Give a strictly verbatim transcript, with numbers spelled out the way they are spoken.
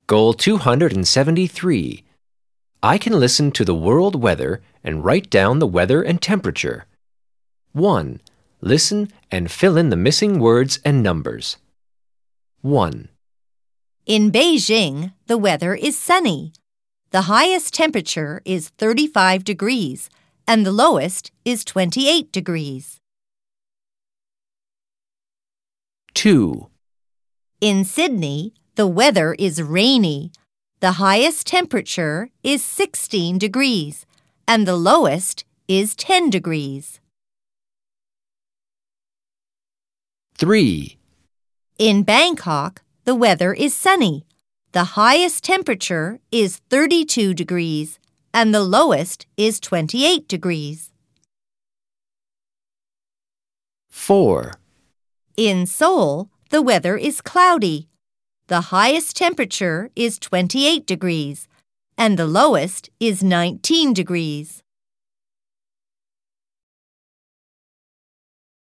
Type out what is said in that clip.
Goal two hundred seventy-three. I can listen to the world weather and write down the weather and temperature. one. Listen and fill in the missing words and numbers. one. In Beijing, the weather is sunny. The highest temperature is thirty-five degrees and the lowest is twenty-eight degrees. two. In Sydney, the weather is rainy. The highest temperature is sixteen degrees and the lowest is ten degrees. three. In Bangkok, the weather is sunny. The highest temperature is thirty-two degrees and the lowest is twenty-eight degrees. four. In Seoul, the weather is cloudy. The highest temperature is twenty-eight degrees and the lowest is nineteen degrees.